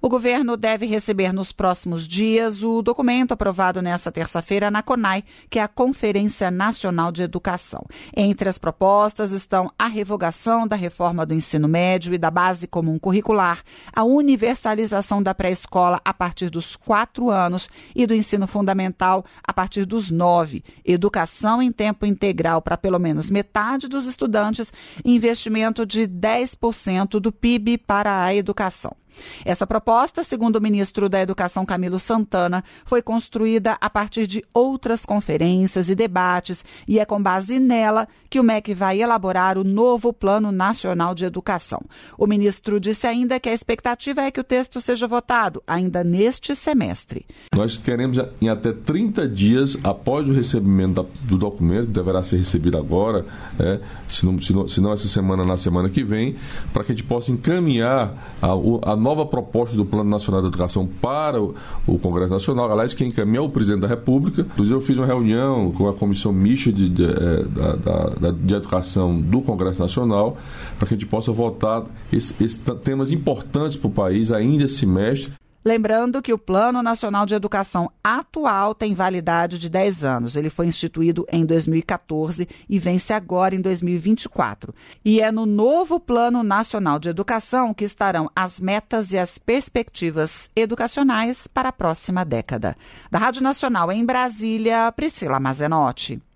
O governo deve receber nos próximos dias o documento aprovado nesta terça-feira na CONAI, que é a Conferência Nacional de Educação. Entre as propostas estão a revogação da reforma do ensino médio e da base comum curricular, a universalização da pré-escola a partir dos 4 anos e do ensino fundamental a partir dos 9, educação em tempo integral para pelo menos metade dos estudantes e investimento de 10% do PIB para a educação. Essa proposta, segundo o ministro da Educação Camilo Santana, foi construída a partir de outras conferências e debates e é com base nela que o MEC vai elaborar o novo Plano Nacional de Educação. O ministro disse ainda que a expectativa é que o texto seja votado ainda neste semestre. Nós queremos, em até 30 dias após o recebimento do documento, que deverá ser recebido agora, se não essa semana, na semana que vem, para que a gente possa encaminhar a nova proposta do Plano Nacional de Educação para o Congresso Nacional. Aliás, quem encaminha é o presidente da República. Inclusive, eu fiz uma reunião com a Comissão Mista de Educação do Congresso Nacional para que a gente possa votar esses temas importantes para o país ainda esse semestre. Lembrando que o Plano Nacional de Educação atual tem validade de 10 anos. Ele foi instituído em 2014 e vence agora em 2024. E é no novo Plano Nacional de Educação que estarão as metas e as perspectivas educacionais para a próxima década. Da Rádio Nacional em Brasília, Priscila Mazenotti.